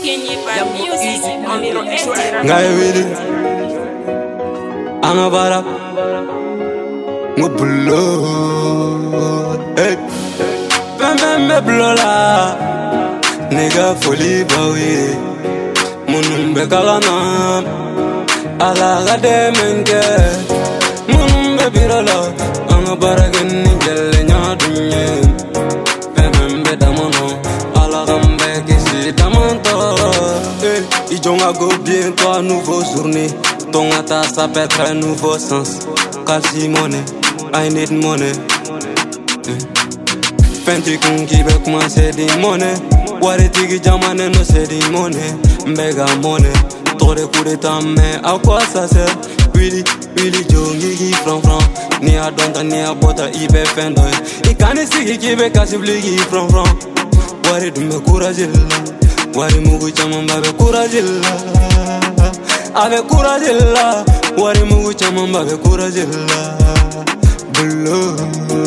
Ngai wili anga bara ngubulo hey me blola nigga folie bawi munumbe kalana ala gade menge munumbe birala anga bara genni gelle nyadunye pembe damono ala gambe kisi damanto hey ijonga go bientôt nouveau journée ton attaque ça peut être un nouveau sens kasi money I need money Fenti kunki be commencer di money Wari tigi jamane no c'est di money Mbega money Trop de coups d'état mais à quoi ça sert Willy jongi ki fran Ni a donta ni a bota ibe fendoy Ikani sigi ki be kasi bligi fran Wari dume couragilla Wari mugu chaman babe couragilla Ave couragilla Wari mugu chaman babe couragilla Bullo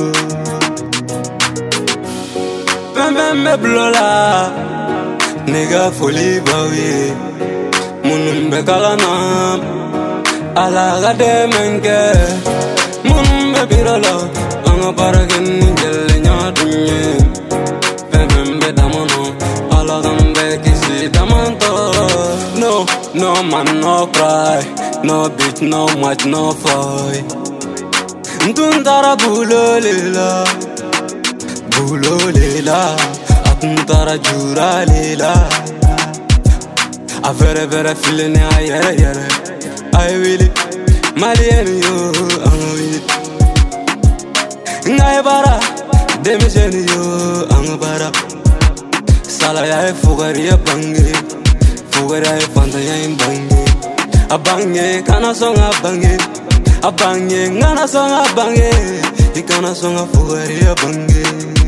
me blola nigga folie bawi munumbe kalana ala gade menge munumbe birala anga baragen gelle nyadunye pembe damono ala gambe kisi damanto no man no cry no beat no match no fight ntundara bulolela Atuntara jura lela A vere feeling a yere I will it Malien yo I'm will it Ngai bara Demission yo I'm bara Sala ya fugari ya bange Fugari ya fanta ya imbange Abange kana songa bange Abange ngana songa bange Ikana songa fugari ya bange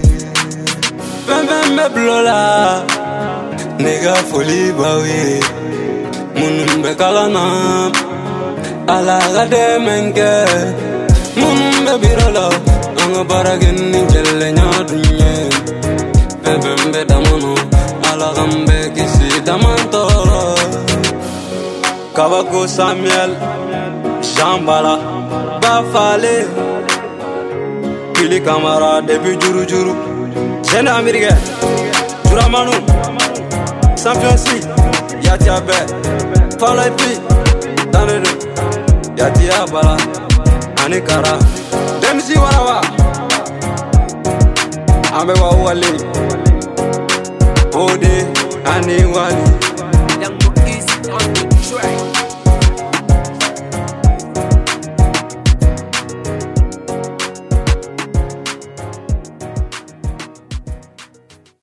me blola nigga folie bawi munumbe kalana ala gade menge munumbe birala anga baragen gelle nyadunye pembe damono ala gambe kisi damanto Kabako Samuel Jambala Bafale Kili Kamara depuis juru Jeune Américain, Juramanu, Saint-Francis, Yatiabe, Falaipi, Danere, Yatiabala, Anikara, Demsi Warawa, Amewa Wali, Ode, Aniwali.